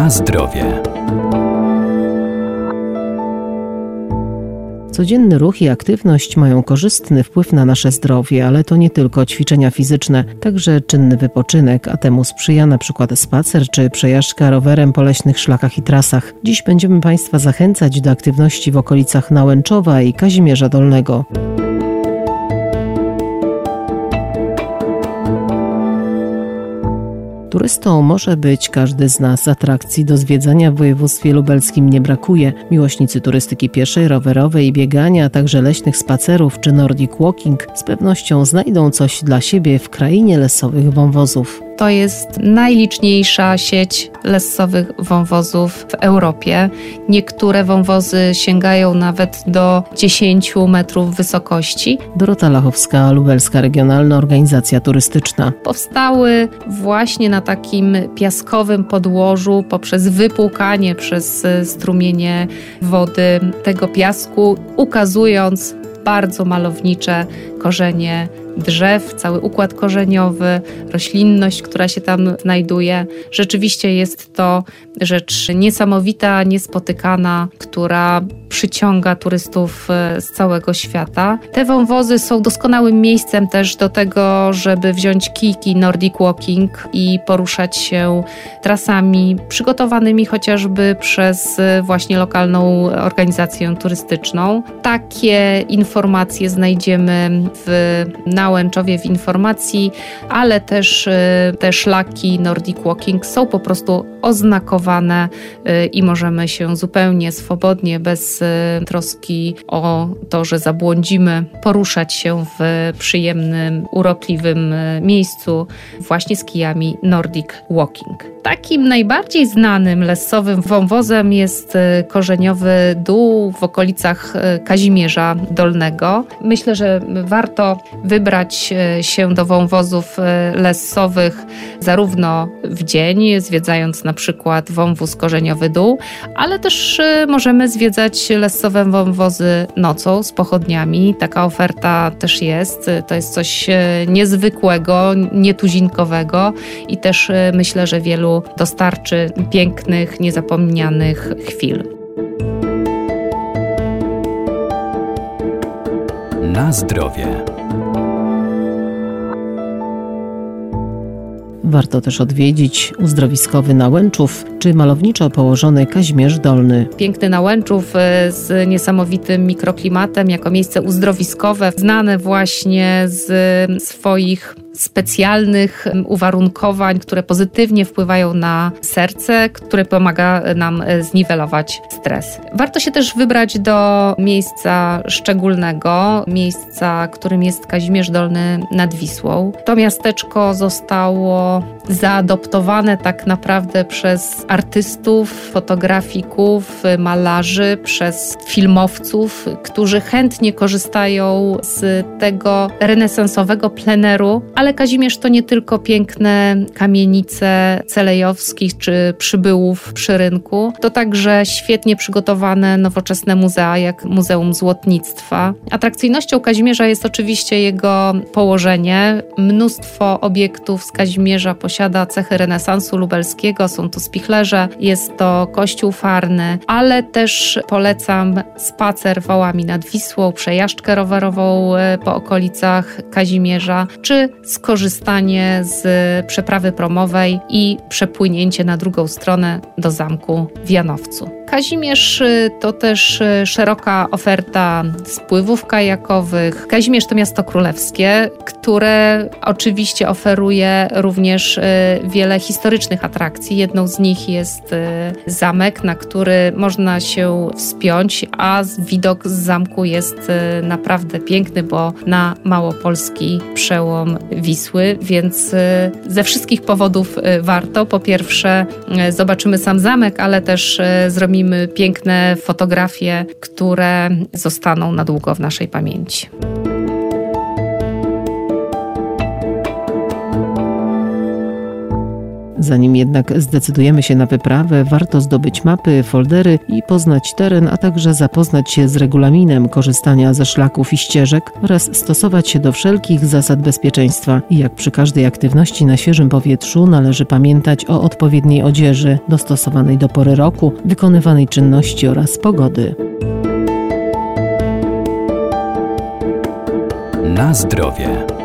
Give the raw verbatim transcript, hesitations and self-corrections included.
Na zdrowie. Codzienny ruch i aktywność mają korzystny wpływ na nasze zdrowie, ale to nie tylko ćwiczenia fizyczne, także czynny wypoczynek, a temu sprzyja na przykład spacer czy przejażdżka rowerem po leśnych szlakach i trasach. Dziś będziemy Państwa zachęcać do aktywności w okolicach Nałęczowa i Kazimierza Dolnego. Turystą może być każdy z nas. Atrakcji do zwiedzania w województwie lubelskim nie brakuje. Miłośnicy turystyki pieszej, rowerowej i biegania, a także leśnych spacerów czy Nordic Walking z pewnością znajdą coś dla siebie w krainie lesowych wąwozów. To jest najliczniejsza sieć lesowych wąwozów w Europie. Niektóre wąwozy sięgają nawet do dziesięciu metrów wysokości. Dorota Lachowska, Lubelska Regionalna Organizacja Turystyczna. Powstały właśnie na takim piaskowym podłożu poprzez wypłukanie przez strumienie wody tego piasku, ukazując bardzo malownicze korzenie drzew, cały układ korzeniowy, roślinność, która się tam znajduje. Rzeczywiście jest to rzecz niesamowita, niespotykana, która przyciąga turystów z całego świata. Te wąwozy są doskonałym miejscem też do tego, żeby wziąć kijki Nordic Walking i poruszać się trasami przygotowanymi chociażby przez właśnie lokalną organizację turystyczną. Takie informacje znajdziemy w Nałęczowie w informacji, ale też te szlaki Nordic Walking są po prostu oznakowane i możemy się zupełnie swobodnie, bez troski o to, że zabłądzimy, poruszać się w przyjemnym, urokliwym miejscu właśnie z kijami Nordic Walking. Takim najbardziej znanym lesowym wąwozem jest korzeniowy dół w okolicach Kazimierza Dolnego. Myślę, że warto wybrać się do wąwozów lesowych zarówno w dzień, zwiedzając na przykład wąwóz korzeniowy dół, ale też możemy zwiedzać lesowe wąwozy nocą z pochodniami. Taka oferta też jest. To jest coś niezwykłego, nietuzinkowego i też myślę, że wielu dostarczy pięknych, niezapomnianych chwil. Na zdrowie. Warto też odwiedzić uzdrowiskowy Nałęczów czy malowniczo położony Kazimierz Dolny. Piękny Nałęczów z niesamowitym mikroklimatem jako miejsce uzdrowiskowe, znane właśnie z swoich specjalnych uwarunkowań, które pozytywnie wpływają na serce, które pomaga nam zniwelować stres. Warto się też wybrać do miejsca szczególnego, miejsca, którym jest Kazimierz Dolny nad Wisłą. To miasteczko zostało zaadoptowane tak naprawdę przez artystów, fotografików, malarzy, przez filmowców, którzy chętnie korzystają z tego renesansowego pleneru, ale Kazimierz to nie tylko piękne kamienice Celejowskich czy przybyłów przy rynku, to także świetnie przygotowane nowoczesne muzea, jak Muzeum Złotnictwa. Atrakcyjnością Kazimierza jest oczywiście jego położenie. Mnóstwo obiektów z Kazimierza posiada cechy renesansu lubelskiego. Są to spichlerze, jest to kościół farny, ale też polecam spacer wołami nad Wisłą, przejażdżkę rowerową po okolicach Kazimierza, czy skorzystanie z przeprawy promowej i przepłynięcie na drugą stronę do zamku w Janowcu. Kazimierz to też szeroka oferta spływów kajakowych. Kazimierz to miasto królewskie, które oczywiście oferuje również wiele historycznych atrakcji. Jedną z nich jest zamek, na który można się wspiąć, a widok z zamku jest naprawdę piękny, bo na małopolski przełom Wisły, więc ze wszystkich powodów warto. Po pierwsze zobaczymy sam zamek, ale też zrobimy piękne fotografie, które zostaną na długo w naszej pamięci. Zanim jednak zdecydujemy się na wyprawę, warto zdobyć mapy, foldery i poznać teren, a także zapoznać się z regulaminem korzystania ze szlaków i ścieżek oraz stosować się do wszelkich zasad bezpieczeństwa. I jak przy każdej aktywności na świeżym powietrzu należy pamiętać o odpowiedniej odzieży, dostosowanej do pory roku, wykonywanej czynności oraz pogody. Na zdrowie.